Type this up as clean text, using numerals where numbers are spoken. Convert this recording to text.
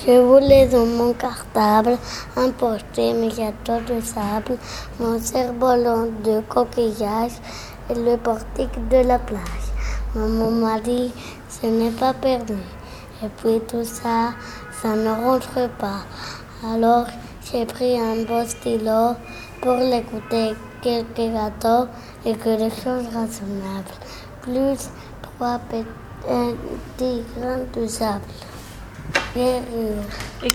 Je voulais dans mon cartable emporter mes gâteaux de sable, mon cerf-volant de coquillage et le portique de la plage. Maman m'a dit, ce n'est pas perdu. Et puis tout ça, ça ne rentre pas. Alors j'ai pris un beau stylo pour l'écouter quelques gâteaux et quelque chose raisonnable. Plus 3 petits grains de sable.